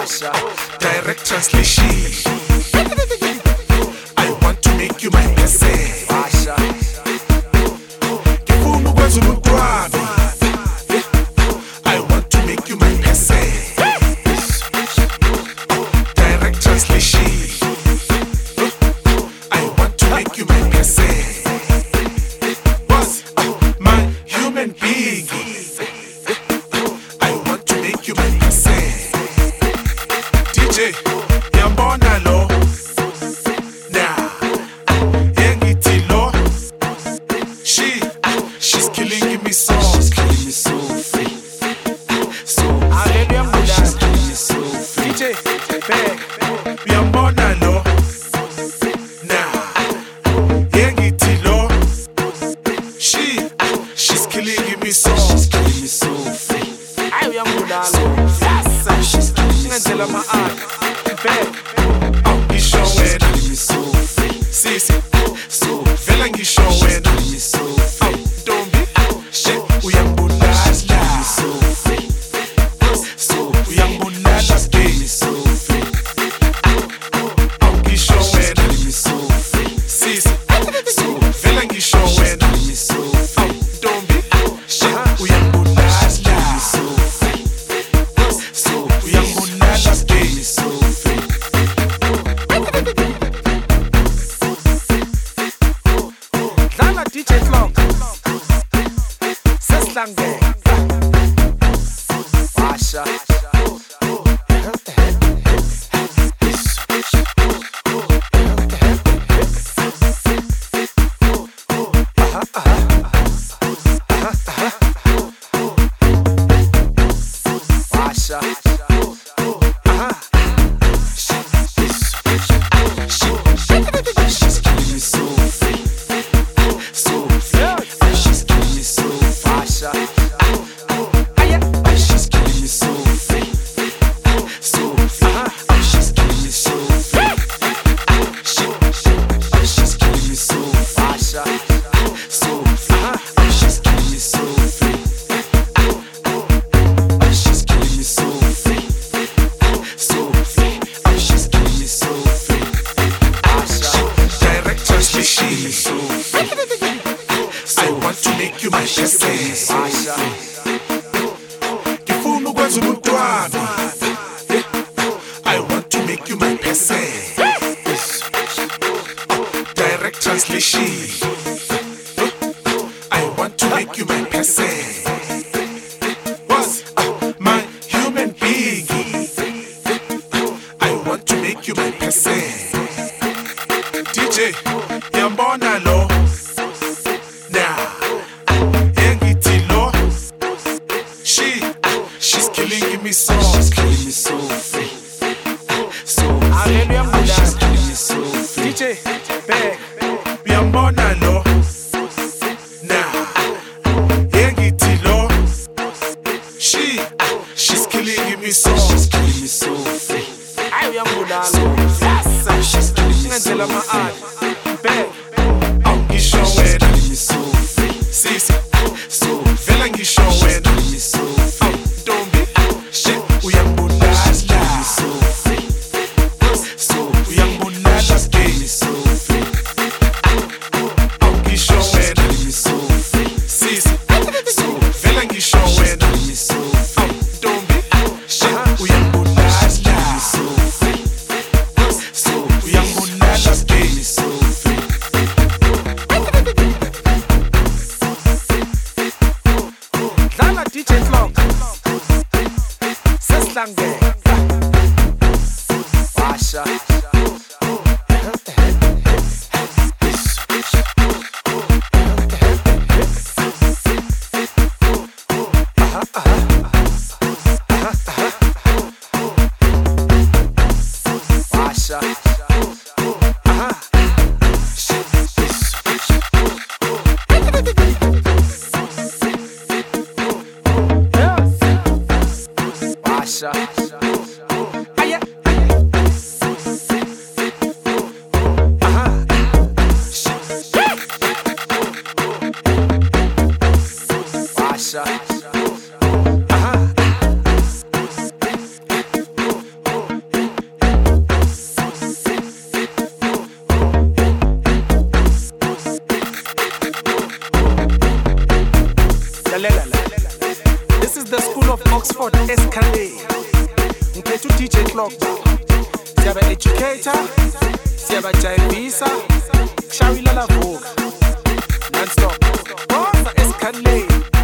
Direct translation. I want to make you my blessing. Ngifuna ukwenza umuntu wami. I want to make you my blessing. Direct translation. I want to make you my blessing. Was my human being. I want to make you my blessing. DJ, yambona lo. Nah, yengithi lo. She's killing me so. She's killing me so free. So she's killing me so free. DJ, back, yambona lo. Nah, yengithi lo. She's killing me so. She's killing me so free. Ayo yambona lo. She's killing me so Ngenzela ma art. Back. ngisho wena. Killing me so free. Sisi, So vela ngisho wena. killing me so free. Ntombi, uyangibulala. So free. So Uyangibulala killing me ke. so free. Ngisho wena. Killing me so free. Sisi, vela ngisho wena. Killing me so free. Ntombi, uyangibulala. So free. So Uyangibulala ke. killing me so free. Dlala DJ Clock. Seslange. Washa. Washa. She's killing me so free. So she's killing me so Washa. she's killing me so free. So she's killing me so free. She's killing me so Washa. so she's killing me so free. She's killing me so free. So she's killing me so free. Direct translation. I want to make you my blessing. Washa. Ngifuna ukwenza umuntu wami. I want to make you my blessing. Direct translation. I want to make you my blessing. Was my human being. I want to make you my blessing. DJ, yambona lo. Nah, yengithi lo. She's killing me so. She's killing me so free. So So she's killing me so free. DJ Back. Yambona lo. Nah, yengithi lo. She's killing me so. She's killing me so free. Ayo yambona lo. She's killing me so Ngenzela ma art. Back. ngisho wena. Killing me so free. Sisi, vela ngisho wena. Killing me so free. Ntombi, uyangibulala. So free. Uyangibulala ke. Killing me so free. Ngisho wena. Killing me so free. Sisi, vela ngisho wena. Killing me so free. Ntombi, uyangibulala. So free. Uyangibulala ke. Killing me so free. Dlala DJ Clock. Seslange. Washa. Washa. Washa. Aya. Washa. Lethu DJ Clock. Siyaba educator, siyaba jayivisa, shawila la vuka. Non-stop. Bosa esikhaleni.